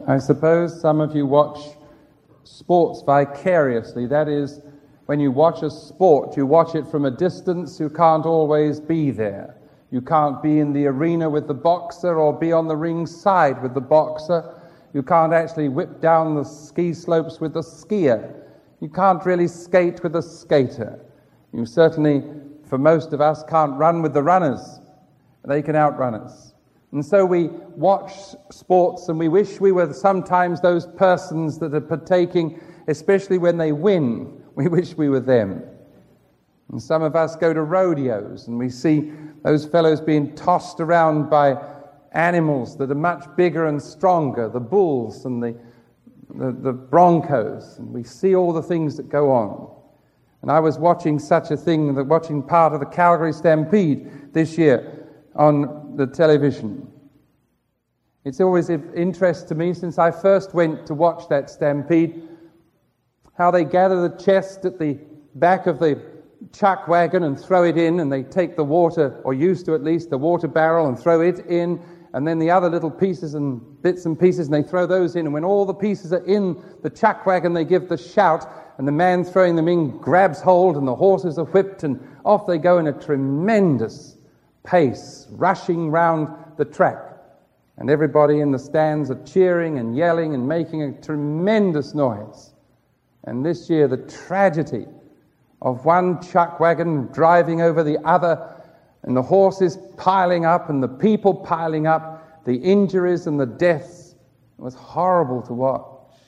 I suppose some of you watch sports vicariously. That is, when you watch a sport, you watch it from a distance. You can't always be there. You can't be in the arena with the boxer or be on the ring side with the boxer. You can't actually whip down the ski slopes with the skier. You can't really skate with the skater. You certainly, for most of us, can't run with the runners. They can outrun us. And so we watch sports and we wish we were sometimes those persons that are partaking, especially when they win. We wish we were them. And some of us go to rodeos and we see those fellows being tossed around by animals that are much bigger and stronger, the bulls and the broncos, and we see all the things that go on. And I was watching such a thing, watching part of the Calgary Stampede this year on the television. It's always of interest to me since I first went to watch that stampede, how they gather the chest at the back of the chuck wagon and throw it in, and they take the water, or used to at least, the water barrel and throw it in, and then the other little pieces and bits and pieces, and they throw those in, and when all the pieces are in the chuck wagon, they give the shout, and the man throwing them in grabs hold, and the horses are whipped, and off they go in a tremendous pace, rushing round the track. And everybody in the stands are cheering and yelling and making a tremendous noise. And this year, the tragedy of one chuck wagon driving over the other, and the horses piling up and the people piling up, the injuries and the deaths, it was horrible to watch.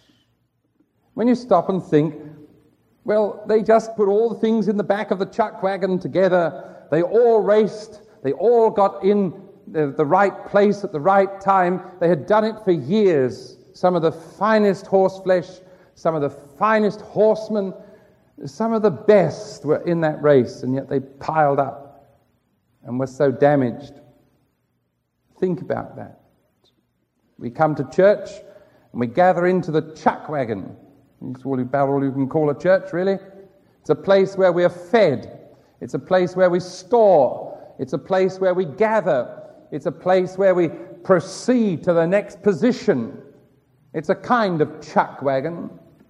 When you stop and think, well, they just put all the things in the back of the chuck wagon together, they all raced, they all got in the right place at the right time, they had done it for years. Some of the finest horse flesh, some of the finest horsemen, some of the best were in that race, and yet they piled up and were so damaged. Think about that. We come to church and we gather into the chuck wagon. It's about all you can call a church, really. It's a place where we are fed. It's a place where we store. It's a place where we gather. It's a place where we proceed to the next position. It's a kind of chuck wagon.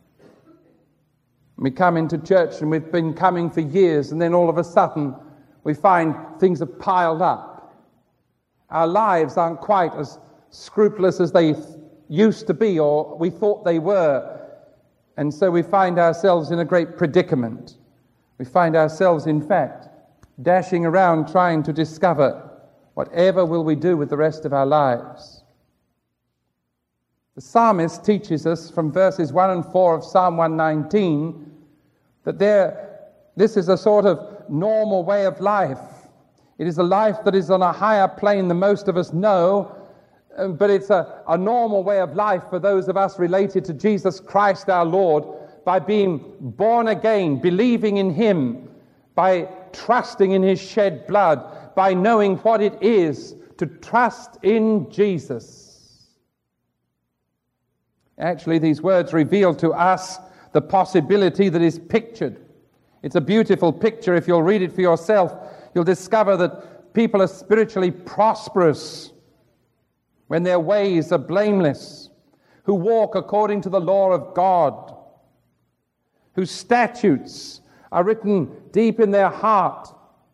We come into church and we've been coming for years, and then all of a sudden we find things are piled up. Our lives aren't quite as scrupulous as they used to be or we thought they were. And so we find ourselves in a great predicament. We find ourselves, in fact, dashing around trying to discover whatever will we do with the rest of our lives. The psalmist teaches us from verses 1 and 4 of Psalm 119 that this is a sort of normal way of life. It is a life that is on a higher plane than most of us know, but it's a normal way of life for those of us related to Jesus Christ our Lord, by being born again, believing in Him, by trusting in His shed blood, by knowing what it is to trust in Jesus. Actually, these words reveal to us the possibility that is pictured. It's a beautiful picture. If you'll read it for yourself, you'll discover that people are spiritually prosperous when their ways are blameless, who walk according to the law of God, whose statutes are written deep in their heart.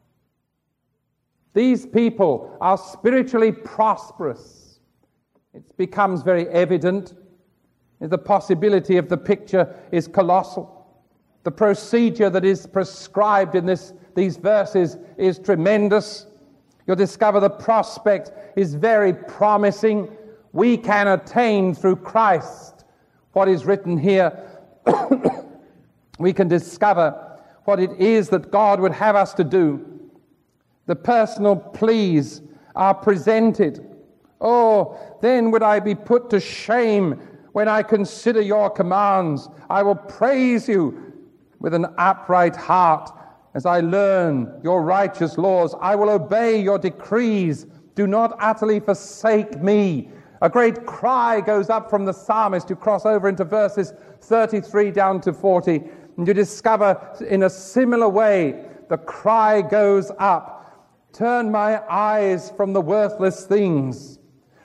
These people are spiritually prosperous. It becomes very evident. The possibility of the picture is colossal. The procedure that is prescribed in these verses is tremendous. You'll discover the prospect is very promising. We can attain through Christ what is written here. We can discover what it is that God would have us to do. The personal pleas are presented. Oh, then would I be put to shame when I consider your commands. I will praise you with an upright heart as I learn your righteous laws. I will obey your decrees. Do not utterly forsake me. A great cry goes up from the psalmist. You cross over into verses 33 down to 40, and you discover in a similar way the cry goes up. Turn my eyes from the worthless things.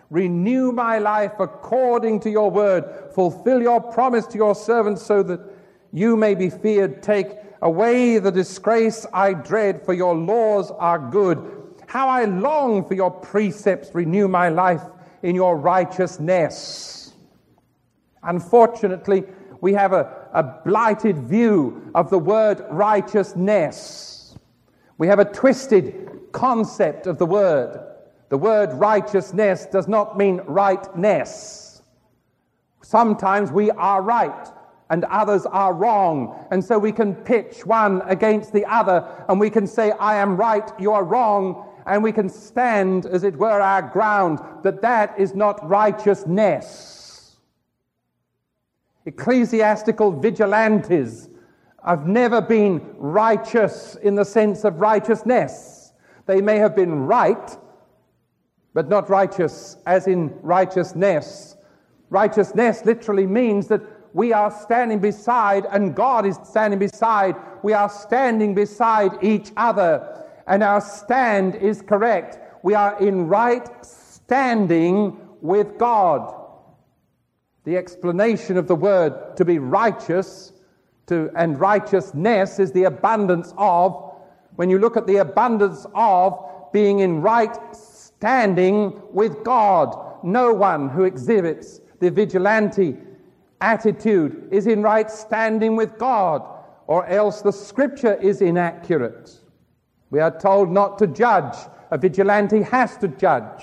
Renew my life according to your word. Fulfill your promise to your servants so that you may be feared. Take away the disgrace I dread, for your laws are good. How I long for your precepts. Renew my life in your righteousness. Unfortunately, we have a blighted view of the word righteousness. We have a twisted concept of the word. The word righteousness does not mean rightness. Sometimes we are right and others are wrong, and so we can pitch one against the other, and we can say, I am right, you are wrong, and we can stand, as it were, our ground, that is not righteousness. Ecclesiastical vigilantes have never been righteous in the sense of righteousness. They may have been right, but not righteous as in righteousness. Righteousness literally means that we are standing beside, and God is standing beside. We are standing beside each other, and our stand is correct. We are in right standing with God. The explanation of the word to be righteous and righteousness is the abundance of. When you look at the abundance of being in right standing with God, no one who exhibits the vigilante attitude is in right standing with God, or else the scripture is inaccurate. We are told not to judge. A vigilante has to judge.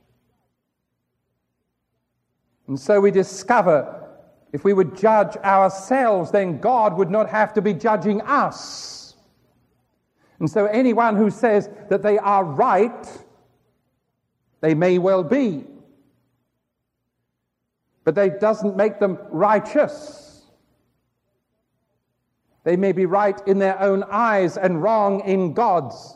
And so we discover, if we would judge ourselves, then God would not have to be judging us. And so anyone who says that they are right, they may well be, but that doesn't make them righteous. They may be right in their own eyes and wrong in God's.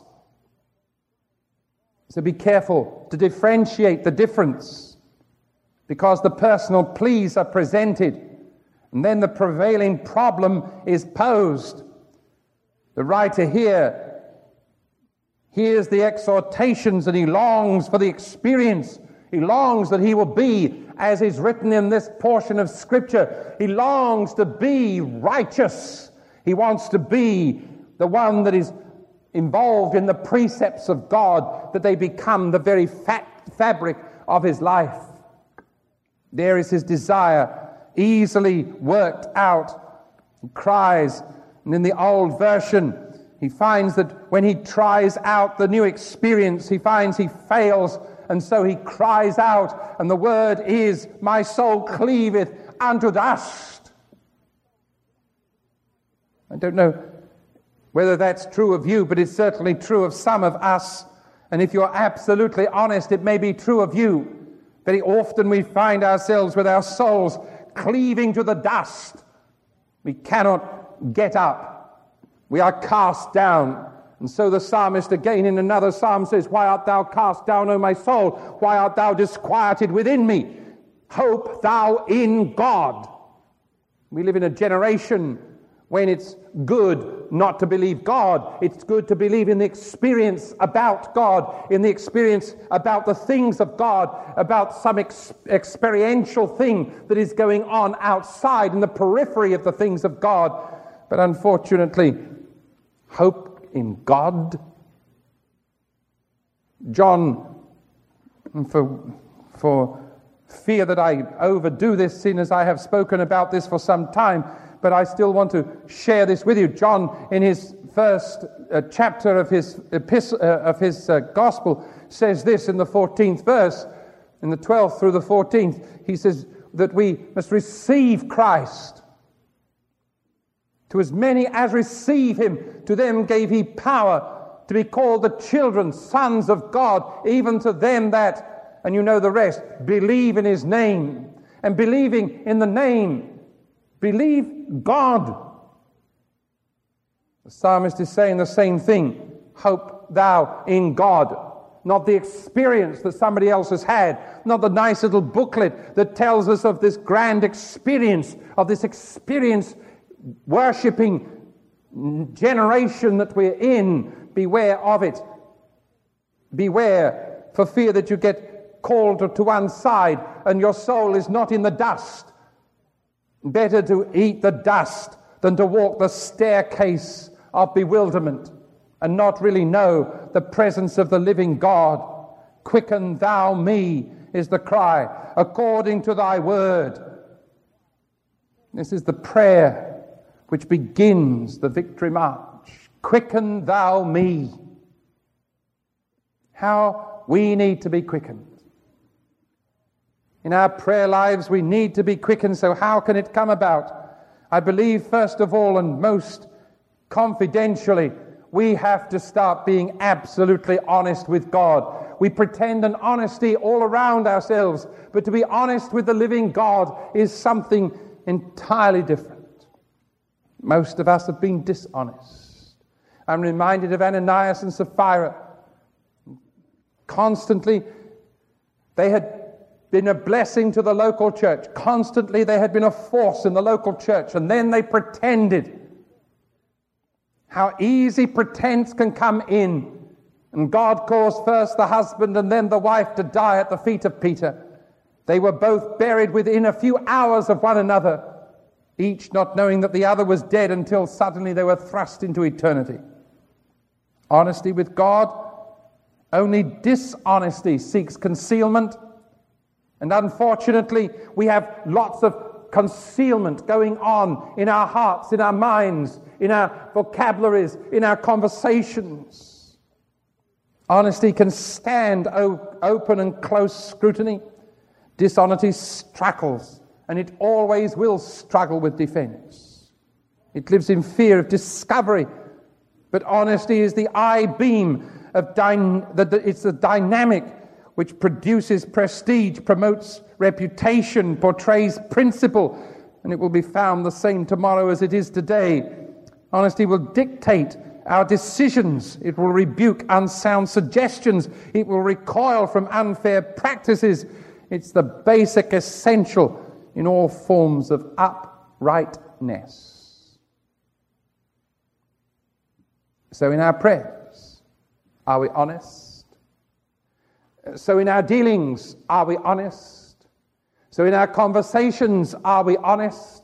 So be careful to differentiate the difference, because the personal pleas are presented, and then the prevailing problem is posed. The writer here hears the exhortations, and he longs for the experience. He longs that he will be, as is written in this portion of Scripture, he longs to be righteous. He wants to be the one that is involved in the precepts of God, that they become the very fabric of his life. There is his desire, easily worked out. He cries, and in the old version, he finds that when he tries out the new experience, he finds he fails, and so he cries out, and the word is, my soul cleaveth unto dust. I don't know whether that's true of you, but it's certainly true of some of us. And if you're absolutely honest, it may be true of you. Very often we find ourselves with our souls cleaving to the dust. We cannot get up. We are cast down. And so the psalmist again in another psalm says, why art thou cast down, O my soul? Why art thou disquieted within me? Hope thou in God. We live in a generation when it's good not to believe God. It's good to believe in the experience about God, in the experience about the things of God, about some experiential thing that is going on outside in the periphery of the things of God. But unfortunately, hope in God. John, for fear that I overdo this, seeing as I have spoken about this for some time, but I still want to share this with you. John, in his first chapter of his gospel, says this in the 14th verse, in the 12th through the 14th. He says that we must receive Christ. To as many as receive him, to them gave he power to be called the children, sons of God, even to them that, and you know the rest, believe in his name. And believing in the name, believe God. The psalmist is saying the same thing. Hope thou in God. Not the experience that somebody else has had. Not the nice little booklet that tells us of this grand experience, worshipping generation that we're in. Beware of it. Beware, for fear that you get called to one side and your soul is not in the dust. Better to eat the dust than to walk the staircase of bewilderment and not really know the presence of the living God. Quicken thou me, is the cry, according to thy word. This is the prayer which begins the victory march. Quicken thou me. How we need to be quickened. In our prayer lives, we need to be quickened. So how can it come about? I believe, first of all and most confidentially, we have to start being absolutely honest with God. We pretend an honesty all around ourselves, but to be honest with the living God is something entirely different. Most of us have been dishonest. I'm reminded of Ananias and Sapphira. Constantly, they had been a blessing to the local church. Constantly, they had been a force in the local church, and then they pretended. How easy pretense can come in. And God caused first the husband and then the wife to die at the feet of Peter. They were both buried within a few hours of one another, each not knowing that the other was dead until suddenly they were thrust into eternity. Honesty with God, only dishonesty seeks concealment. And unfortunately, we have lots of concealment going on in our hearts, in our minds, in our vocabularies, in our conversations. Honesty can stand open and close scrutiny. Dishonesty struggles, and it always will struggle with defense. It lives in fear of discovery. But honesty is the I-beam of it's the dynamic which produces prestige, promotes reputation, portrays principle, and it will be found the same tomorrow as it is today. Honesty will dictate our decisions. It will rebuke unsound suggestions. It will recoil from unfair practices. It's the basic essential in all forms of uprightness. So in our prayers, are we honest? So in our dealings, are we honest? So in our conversations, are we honest?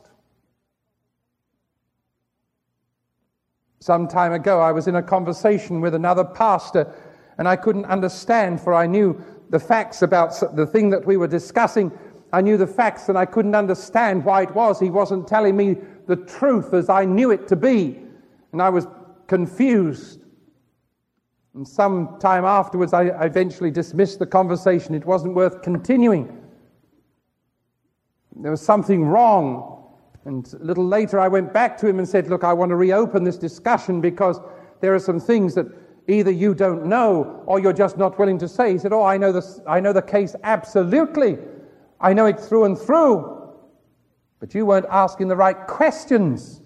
Some time ago, I was in a conversation with another pastor, and I couldn't understand, for I knew the facts about the thing that we were discussing. I knew the facts, and I couldn't understand why it was. He wasn't telling me the truth as I knew it to be, and I was confused. And some time afterwards, I eventually dismissed the conversation. It wasn't worth continuing. There was something wrong. And a little later, I went back to him and said, look, I want to reopen this discussion because there are some things that either you don't know or you're just not willing to say. He said, I know the case absolutely. I know it through and through. But you weren't asking the right questions.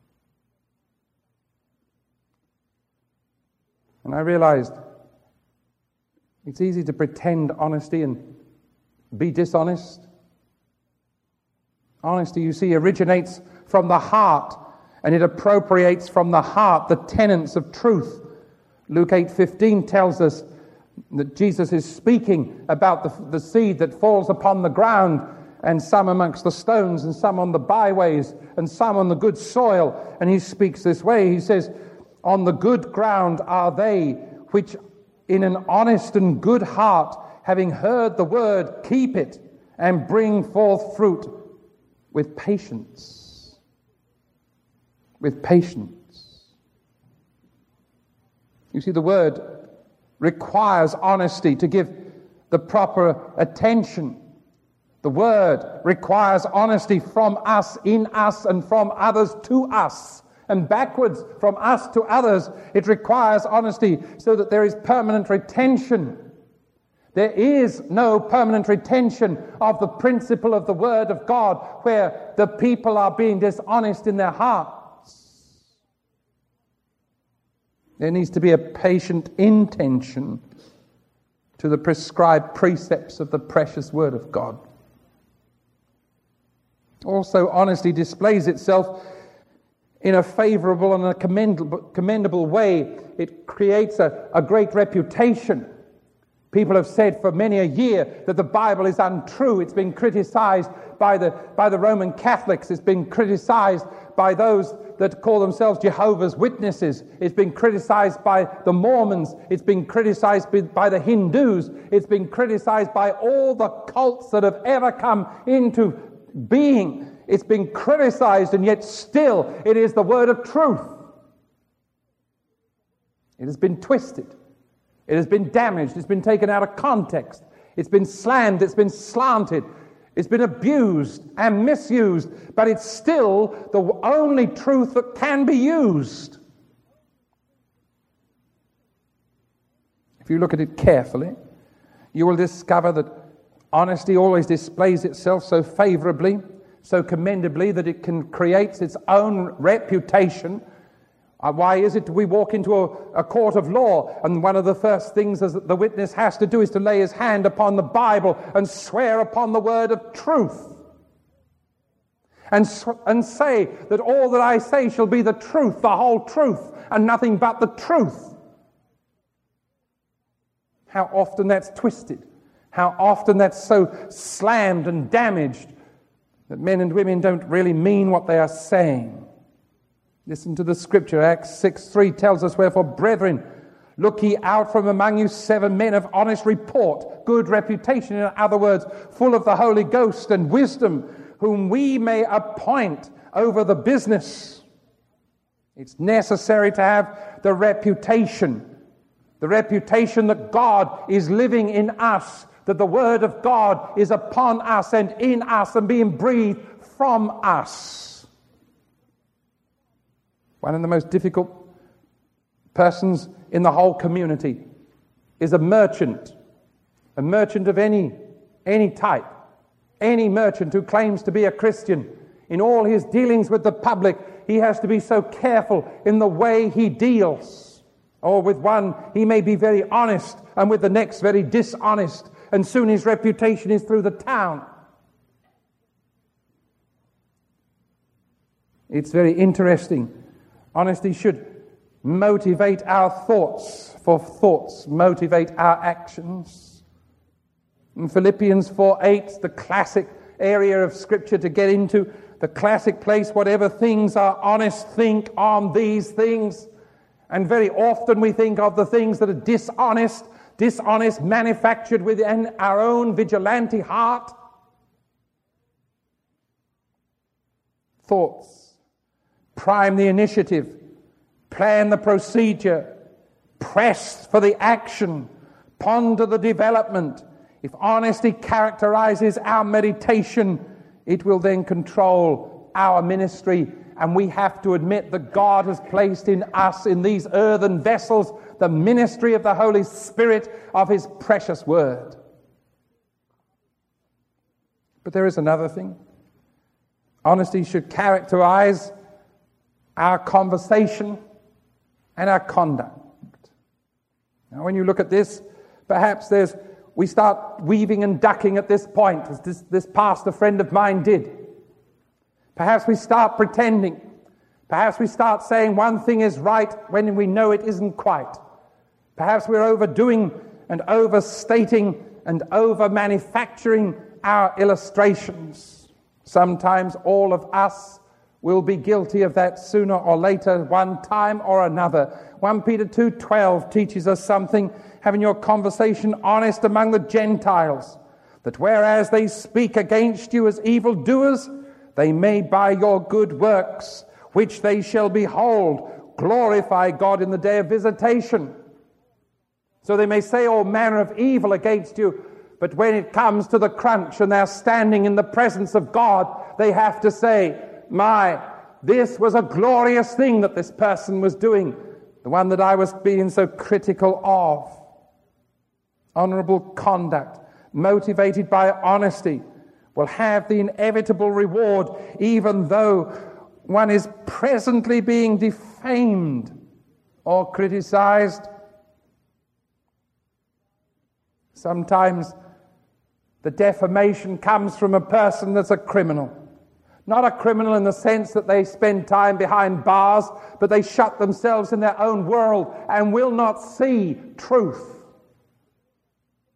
And I realized it's easy to pretend honesty and be dishonest. Honesty, you see, originates from the heart, and it appropriates from the heart the tenets of truth. Luke 8:15 tells us that Jesus is speaking about the seed that falls upon the ground, and some amongst the stones, and some on the byways, and some on the good soil. And he speaks this way. He says, on the good ground are they which in an honest and good heart, having heard the word, keep it and bring forth fruit with patience. With patience. You see, the word requires honesty to give the proper attention. The word requires honesty from us, in us, and from others to us. And backwards from us to others, it requires honesty so that there is permanent retention. There is no permanent retention of the principle of the Word of God where the people are being dishonest in their hearts. There needs to be a patient intention to the prescribed precepts of the precious Word of God. Also, honesty displays itself in a favorable and a commendable way. It creates a great reputation. People have said for many a year that the Bible is untrue. It's been criticized by the Roman Catholics. It's been criticized by those that call themselves Jehovah's Witnesses. It's been criticized by the Mormons. It's been criticized by the Hindus. It's been criticized by all the cults that have ever come into being. It's been criticized, and yet still it is the word of truth. It has been twisted. It has been damaged. It's been taken out of context. It's been slammed. It's been slanted. It's been abused and misused. But it's still the only truth that can be used. If you look at it carefully, you will discover that honesty always displays itself so favorably, so commendably, that it can create its own reputation. Why is it we walk into a court of law and one of the first things that the witness has to do is to lay his hand upon the Bible and swear upon the word of truth and say that all that I say shall be the truth, the whole truth, and nothing but the truth? How often that's twisted, how often that's so slammed and damaged that men and women don't really mean what they are saying. Listen to the scripture. Acts 6:3 tells us, "Wherefore, brethren, look ye out from among you 7 men of honest report, good reputation," in other words, full of the Holy Ghost and wisdom, "whom we may appoint over the business." It's necessary to have the reputation that God is living in us, that the Word of God is upon us and in us and being breathed from us. One of the most difficult persons in the whole community is a merchant of any type, any merchant who claims to be a Christian. In all his dealings with the public, he has to be so careful in the way he deals. Or with one, he may be very honest, and with the next, very dishonest, and soon his reputation is through the town. It's very interesting. Honesty should motivate our thoughts, for thoughts motivate our actions. In Philippians 4:8, the classic area of Scripture to get into, the classic place, whatever things are honest, think on these things. And very often we think of the things that are dishonest, manufactured within our own vigilante heart. Thoughts prime the initiative, plan the procedure, press for the action, ponder the development. If honesty characterizes our meditation, it will then control our ministry. And we have to admit that God has placed in us, in these earthen vessels, the ministry of the Holy Spirit of His precious Word. But there is another thing. Honesty should characterize our conversation and our conduct. Now, when you look at this, perhaps we start weaving and ducking at this point, as this pastor friend of mine did. Perhaps we start pretending. Perhaps we start saying one thing is right when we know it isn't quite. Perhaps we're overdoing and overstating and over-manufacturing our illustrations. Sometimes all of us will be guilty of that sooner or later, one time or another. 1 Peter 2:12 teaches us something. Having your conversation honest among the Gentiles, that whereas they speak against you as evildoers, they may by your good works, which they shall behold, glorify God in the day of visitation. So they may say all manner of evil against you, but when it comes to the crunch and they're standing in the presence of God, they have to say, this was a glorious thing that this person was doing, the one that I was being so critical of. Honorable conduct, motivated by honesty, will have the inevitable reward, even though one is presently being defamed or criticized. Sometimes the defamation comes from a person that's a criminal. Not a criminal in the sense that they spend time behind bars, but they shut themselves in their own world and will not see truth.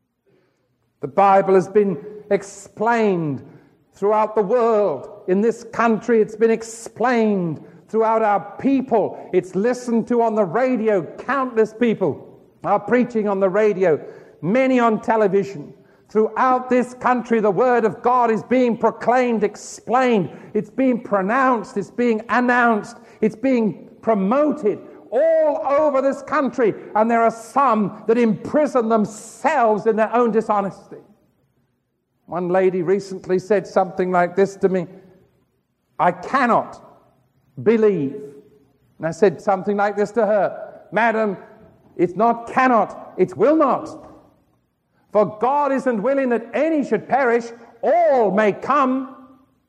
The Bible has been explained throughout the world. In this country, it's been explained throughout our people. It's listened to on the radio. Countless people are preaching on the radio, many on television. Throughout this country, the Word of God is being proclaimed, explained. It's being pronounced. It's being announced. It's being promoted all over this country. And there are some that imprison themselves in their own dishonesty. One lady recently said something like this to me: I cannot believe. And I said something like this to her: Madam, it's not cannot, it's will not. For God isn't willing that any should perish, all may come.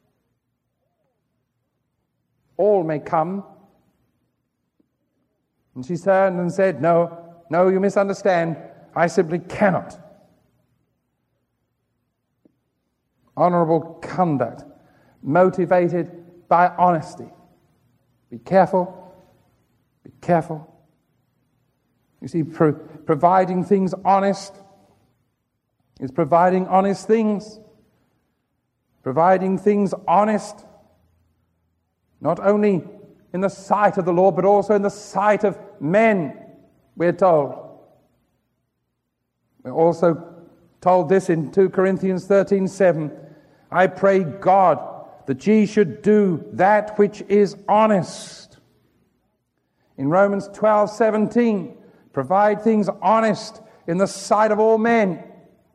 All may come. And she turned and said, No, you misunderstand. I simply cannot. Honorable conduct, motivated by honesty. Be careful. Be careful. You see, providing things honest is providing honest things. Providing things honest, not only in the sight of the Lord, but also in the sight of men, we're told. We're also told this in 2 Corinthians 13:7. I pray God that ye should do that which is honest. In Romans 12:17, provide things honest in the sight of all men.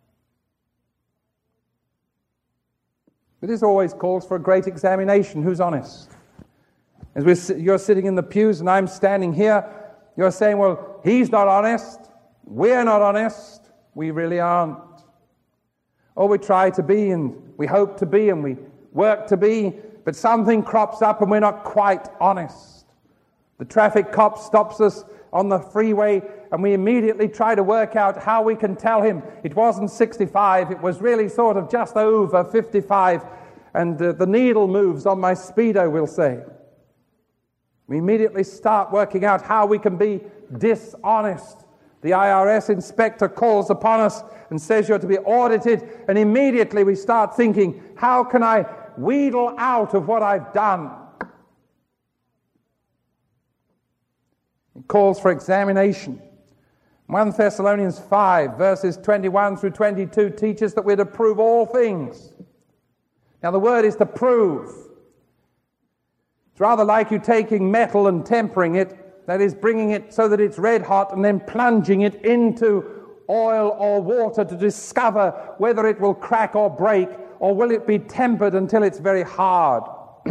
But this always calls for a great examination. Who's honest? As you're sitting in the pews and I'm standing here, you're saying, well, he's not honest. We're not honest. We really aren't. Or we try to be, and we hope to be, and we work to be, but something crops up and we're not quite honest. The traffic cop stops us on the freeway and we immediately try to work out how we can tell him it wasn't 65, it was really sort of just over 55, and the needle moves on my speedo, we'll say. We immediately start working out how we can be dishonest. The IRS inspector calls upon us and says you're to be audited, and immediately we start thinking, how can I wheedle out of what I've done? It calls for examination. 1 Thessalonians 5, verses 21 through 22 teaches that we're to prove all things. Now the word is to prove. It's rather like you taking metal and tempering it, that is, bringing it so that it's red hot and then plunging it into oil or water to discover whether it will crack or break, or will it be tempered until it's very hard.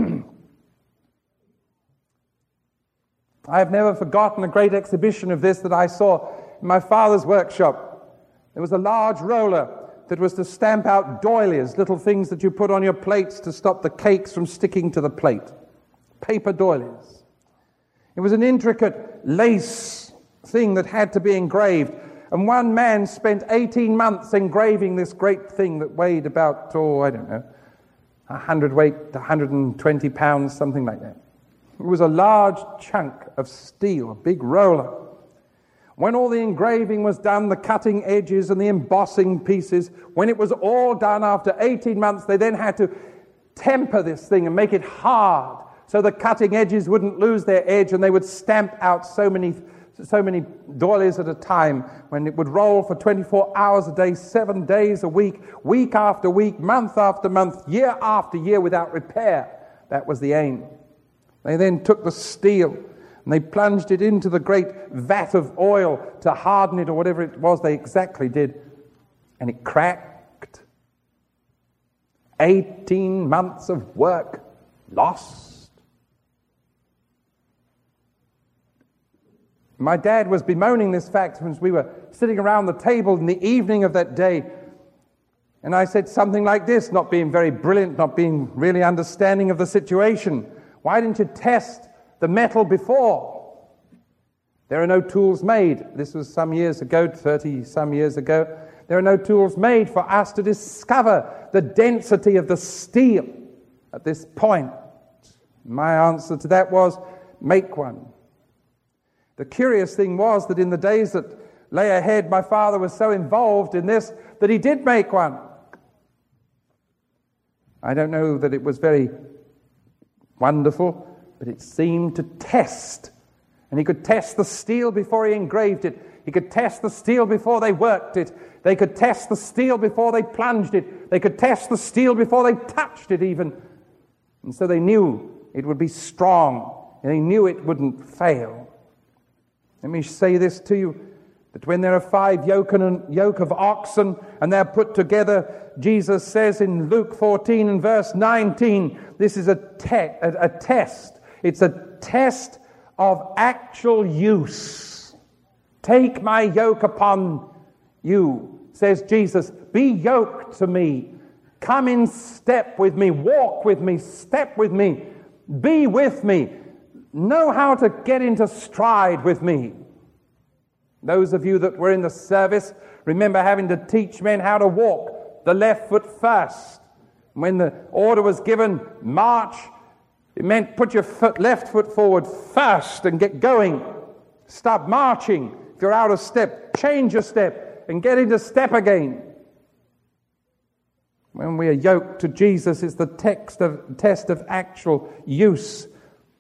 I have never forgotten a great exhibition of this that I saw in my father's workshop. There was a large roller that was to stamp out doilies, little things that you put on your plates to stop the cakes from sticking to the plate. Paper doilies. It was an intricate lace thing that had to be engraved. And one man spent 18 months engraving this great thing that weighed about, 100 weight, 120 pounds, something like that. It was a large chunk of steel, a big roller. When all the engraving was done, the cutting edges and the embossing pieces, when it was all done after 18 months, they then had to temper this thing and make it hard so the cutting edges wouldn't lose their edge, and they would stamp out so many doilies at a time, when it would roll for 24 hours a day, 7 days a week, week after week, month after month, year after year without repair. That was the aim. They then took the steel and they plunged it into the great vat of oil to harden it, or whatever it was they exactly did, and it cracked. 18 months of work lost. My dad was bemoaning this fact as we were sitting around the table in the evening of that day. And I said something like this, not being very brilliant, not being really understanding of the situation. Why didn't you test the metal before? There are no tools made. This was some years ago, 30 some years ago. There are no tools made for us to discover the density of the steel at this point. My answer to that was, make one. The curious thing was that in the days that lay ahead, my father was so involved in this that he did make one. I don't know that it was very wonderful, but it seemed to test. And he could test the steel before he engraved it. He could test the steel before they worked it. They could test the steel before they plunged it. They could test the steel before they touched it even. And so they knew it would be strong. And they knew it wouldn't fail. Let me say this to you, that when there are 5 yoke of oxen and they're put together, Jesus says in Luke 14 and verse 19, this is a test. It's a test of actual use. Take my yoke upon you, says Jesus. Be yoked to me. Come in step with me. Walk with me. Step with me. Be with me. Know how to get into stride with me. Those of you that were in the service remember having to teach men how to walk the left foot first. When the order was given, march, it meant put your left foot forward first and get going. Stop marching. If you're out of step, change your step and get into step again. When we are yoked to Jesus, it's the test of actual use.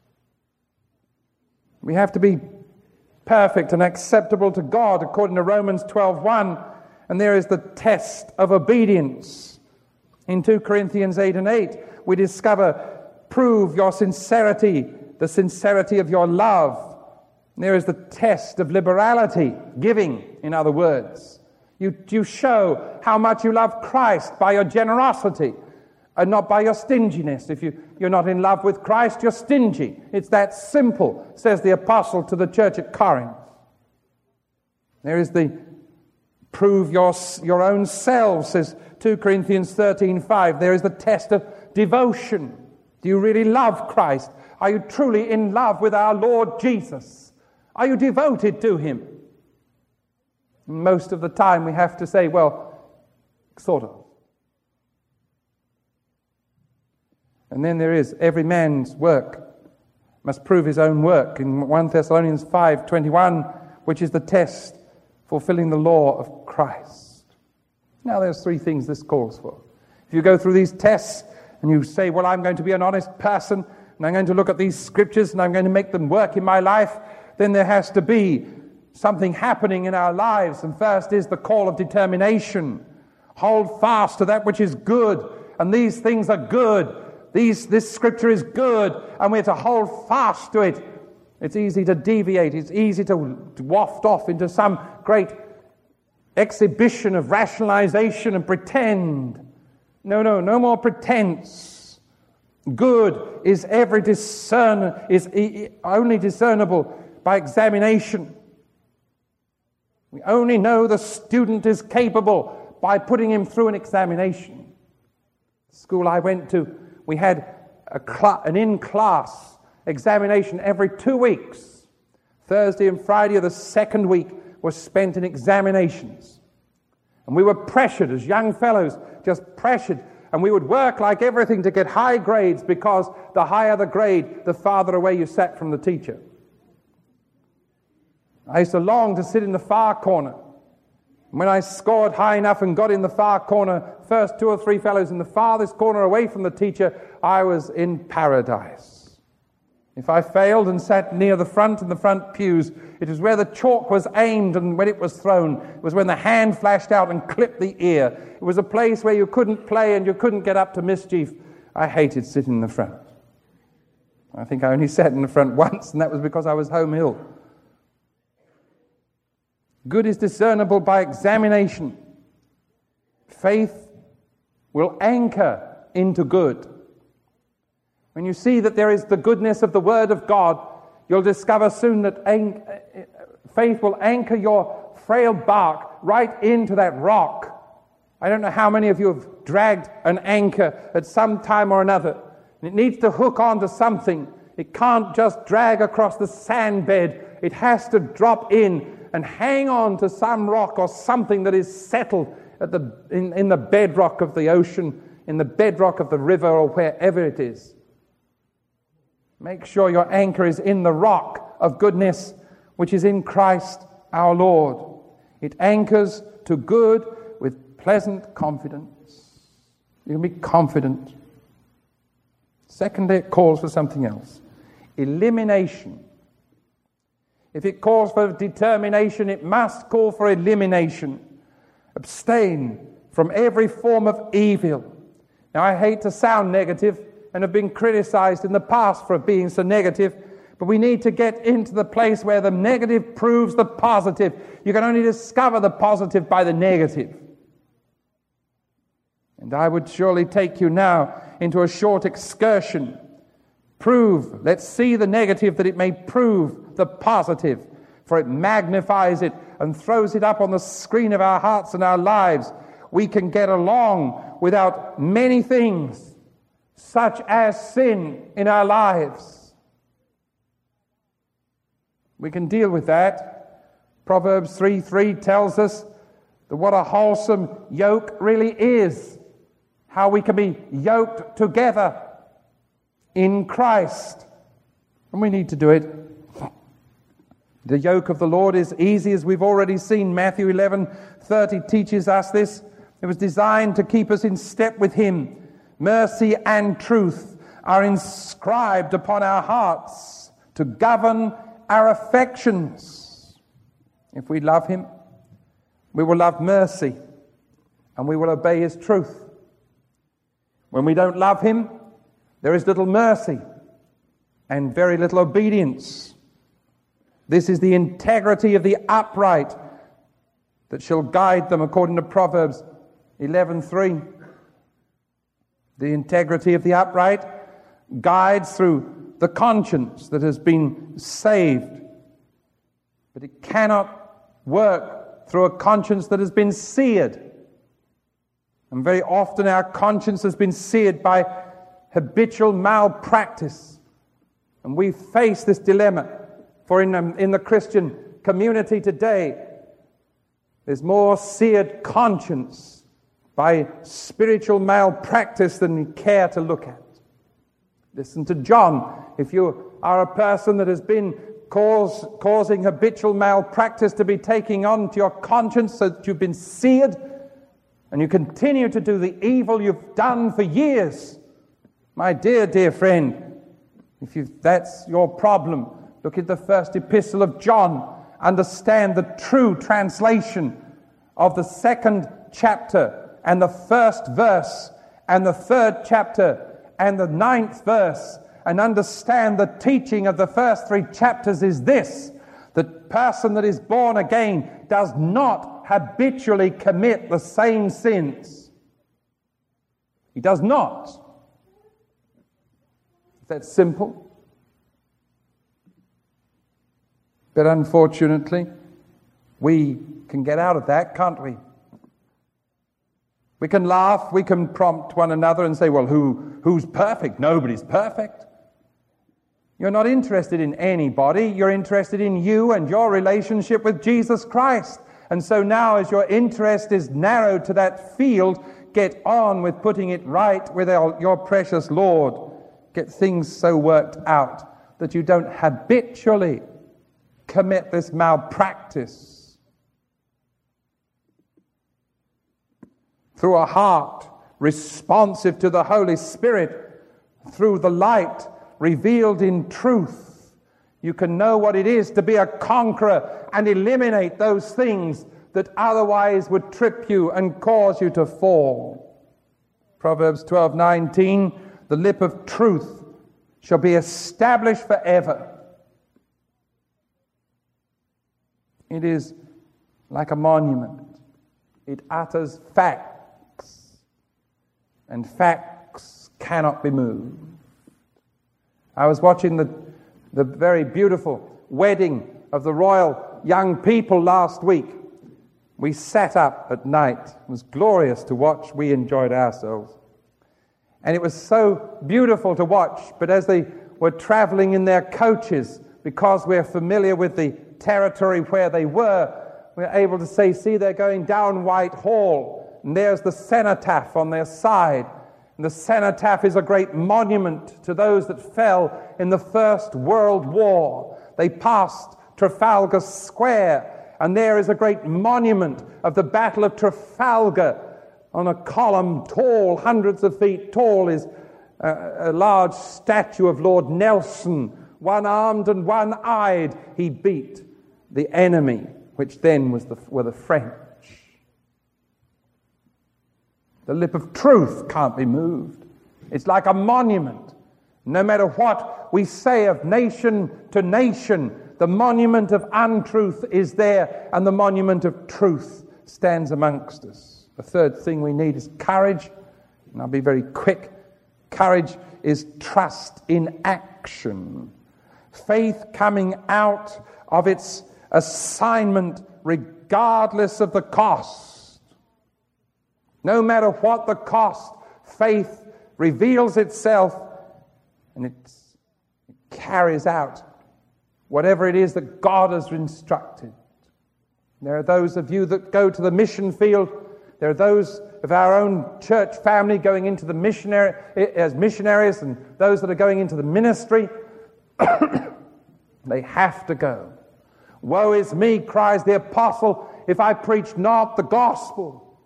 We have to be perfect and acceptable to God, according to Romans 12:1, and there is the test of obedience. In 2 Corinthians 8 and 8, we discover, prove your sincerity, the sincerity of your love. There is the test of liberality, giving, in other words. You show how much you love Christ by your generosity and not by your stinginess. If you're not in love with Christ, you're stingy. It's that simple, says the apostle to the church at Corinth. There is the prove your own selves, says 2 Corinthians 13:5. There is the test of devotion. Do you really love Christ? Are you truly in love with our Lord Jesus? Are you devoted to him? Most of the time we have to say, well, sort of. And then there is every man's work must prove his own work in 1 Thessalonians 5:21, which is the test fulfilling the law of Christ. Now there's 3 things this calls for. If you go through these tests and you say, well, I'm going to be an honest person and I'm going to look at these scriptures and I'm going to make them work in my life, then there has to be something happening in our lives. And first is the call of determination. Hold fast to that which is good. And these things are good. This scripture is good, and we're to hold fast to it. It's easy to deviate. It's easy to waft off into some great exhibition of rationalization and pretend. No more pretense. Good is only discernible by examination. We only know the student is capable by putting him through an examination. The school I went to, we had an in-class examination every 2 weeks. Thursday and Friday of the second week was spent in examinations. And we were pressured as young fellows, just pressured. And we would work like everything to get high grades, because the higher the grade, the farther away you sat from the teacher. I used to long to sit in the far corner. When I scored high enough and got in the far corner, first 2 or 3 fellows in the farthest corner away from the teacher, I was in paradise. If I failed and sat near the front in the front pews, it was where the chalk was aimed and when it was thrown. It was when the hand flashed out and clipped the ear. It was a place where you couldn't play and you couldn't get up to mischief. I hated sitting in the front. I think I only sat in the front once, and that was because I was home ill. Good is discernible by examination. Faith will anchor into good. When you see that there is the goodness of the Word of God, you'll discover soon that faith will anchor your frail bark right into that rock. I don't know how many of you have dragged an anchor at some time or another. It needs to hook onto something. It can't just drag across the sand bed. It has to drop in and hang on to some rock or something that is settled in the bedrock of the ocean, in the bedrock of the river, or wherever it is. Make sure your anchor is in the rock of goodness, which is in Christ our Lord. It anchors to good with pleasant confidence. You can be confident. Secondly, it calls for something else. Elimination. If it calls for determination, it must call for elimination. Abstain from every form of evil. Now, I hate to sound negative and have been criticized in the past for being so negative, but we need to get into the place where the negative proves the positive. You can only discover the positive by the negative. And I would surely take you now into a short excursion. Let's see the negative that it may prove the positive, for it magnifies it and throws it up on the screen of our hearts and our lives. We can get along without many things, such as sin in our lives. We can deal with that. Proverbs 3:3 tells us that what a wholesome yoke really is, how we can be yoked together in Christ. And we need to do it. The yoke of the Lord is easy, as we've already seen. Matthew 11:30 teaches us this. It was designed to keep us in step with Him. Mercy and truth are inscribed upon our hearts to govern our affections. If we love Him, we will love mercy and we will obey His truth. When we don't love Him, there is little mercy and very little obedience. This is the integrity of the upright that shall guide them, according to Proverbs 11:3. The integrity of the upright guides through the conscience that has been saved. But it cannot work through a conscience that has been seared. And very often our conscience has been seared by habitual malpractice. And we face this dilemma. For in the Christian community today, there's more seared conscience by spiritual malpractice than we care to look at. Listen to John. If you are a person that has been causing habitual malpractice to be taking on to your conscience so that you've been seared and you continue to do the evil you've done for years, my dear friend, that's your problem, look at the first epistle of John. Understand the true translation of the 2nd chapter and the 1st verse and the 3rd chapter and the 9th verse, and understand the teaching of the first 3 chapters is this: the person that is born again does not habitually commit the same sins. He does not. Is that simple? But unfortunately, we can get out of that, can't we? We can laugh, we can prompt one another and say, well, who's perfect? Nobody's perfect. You're not interested in anybody. You're interested in you and your relationship with Jesus Christ. And so now, as your interest is narrowed to that field, get on with putting it right with your precious Lord. Get things so worked out that you don't habitually commit this malpractice. Through a heart responsive to the Holy Spirit, through the light revealed in truth, you can know what it is to be a conqueror and eliminate those things that otherwise would trip you and cause you to fall. Proverbs 12:19, the lip of truth shall be established forever. It is like a monument. It utters facts, and facts cannot be moved. I was watching the very beautiful wedding of the royal young people last week. We sat up at night. It was glorious to watch. We enjoyed ourselves. And it was so beautiful to watch. But as they were traveling in their coaches, because we're familiar with the territory where they were, we're able to say, see, they're going down Whitehall, and there's the cenotaph on their side. And the cenotaph is a great monument to those that fell in the First World War. They passed Trafalgar Square, And there is a great monument of the Battle of Trafalgar. On a column tall, hundreds of feet tall, is a large statue of Lord Nelson. One-armed and one-eyed, he beat the enemy, which then were the French. The lip of truth can't be moved. It's like a monument. No matter what we say of nation to nation, the monument of untruth is there, and the monument of truth stands amongst us. The third thing we need is courage, and I'll be very quick. Courage is trust in action. Faith coming out of its assignment regardless of the cost. No matter what the cost, faith reveals itself and it carries out whatever it is that God has instructed. There are those of you that go to the mission field. There are those of our own church family going into the missionary as missionaries, and those that are going into the ministry. They have to go. Woe is me, cries the apostle, if I preach not the gospel.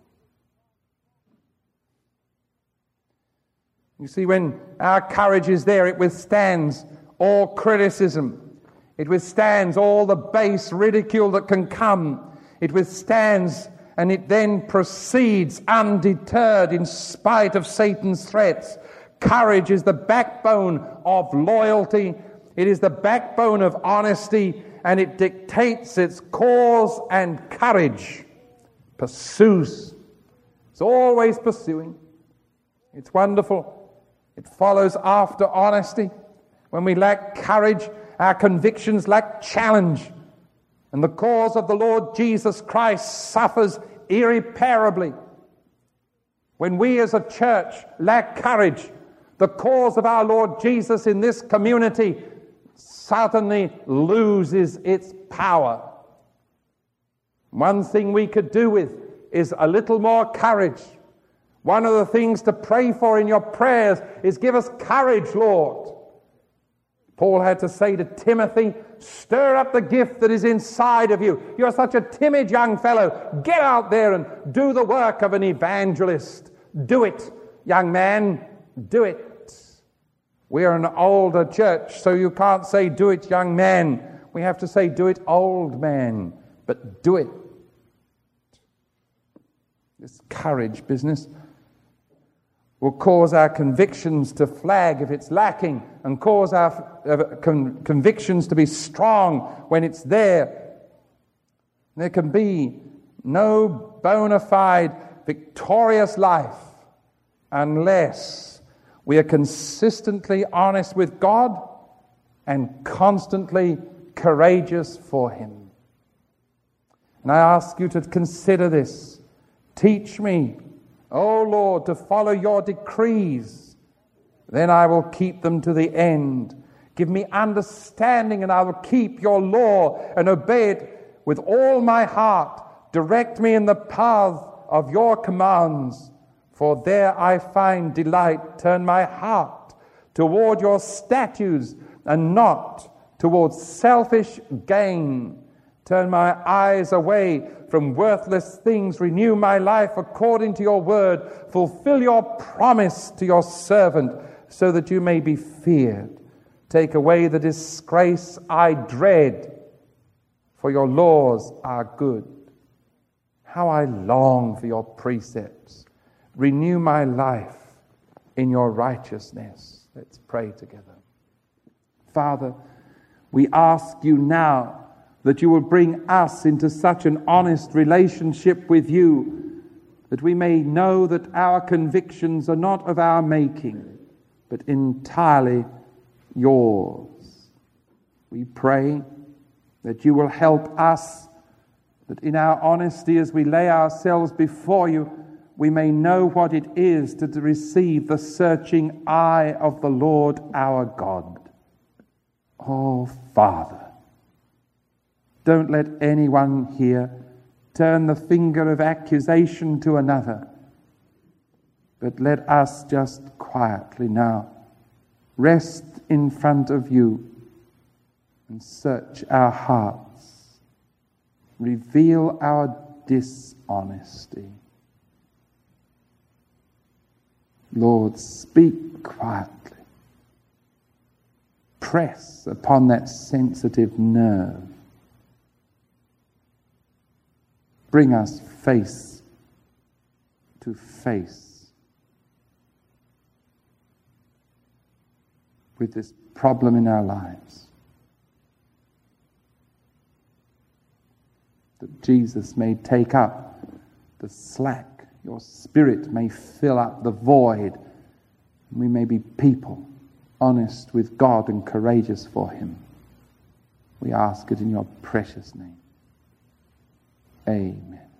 You see, when our courage is there, it withstands all criticism. It withstands all the base ridicule that can come. It withstands, and it then proceeds undeterred in spite of Satan's threats. Courage is the backbone of loyalty. It is the backbone of honesty, and it dictates its cause, and courage pursues. It's always pursuing. It's wonderful. It follows after honesty. When we lack courage, our convictions lack challenge. And the cause of the Lord Jesus Christ suffers irreparably. When we as a church lack courage, the cause of our Lord Jesus in this community suddenly loses its power. One thing we could do with is a little more courage. One of the things to pray for in your prayers is, give us courage, Lord. Paul had to say to Timothy, stir up the gift that is inside of you. You're such a timid young fellow. Get out there and do the work of an evangelist. Do it, young man. Do it. We're an older church, so you can't say, do it, young man. We have to say, do it, old man. But do it. This courage business will cause our convictions to flag if it's lacking, and cause our convictions to be strong when it's there. There can be no bona fide victorious life unless we are consistently honest with God and constantly courageous for Him. And I ask you to consider this. Teach me, O Lord, to follow your decrees. Then I will keep them to the end. Give me understanding, and I will keep your law and obey it with all my heart. Direct me in the path of your commands, for there I find delight. Turn my heart toward your statutes and not towards selfish gain. Turn my eyes away from worthless things. Renew my life according to your word. Fulfill your promise to your servant, so that you may be feared. Take away the disgrace I dread, for your laws are good. How I long for your precepts. Renew my life in your righteousness. Let's pray together. Father, we ask you now that you will bring us into such an honest relationship with you that we may know that our convictions are not of our making, but entirely yours. We pray that you will help us, that in our honesty as we lay ourselves before you, we may know what it is to receive the searching eye of the Lord our God. Oh, Father, don't let anyone here turn the finger of accusation to another, but let us just quietly now rest in front of you and search our hearts. Reveal our dishonesty. Lord, speak quietly. Press upon that sensitive nerve. Bring us face to face with this problem in our lives. That Jesus may take up the slack. Your Spirit may fill up the void. And we may be people honest with God and courageous for Him. We ask it in your precious name. Amen.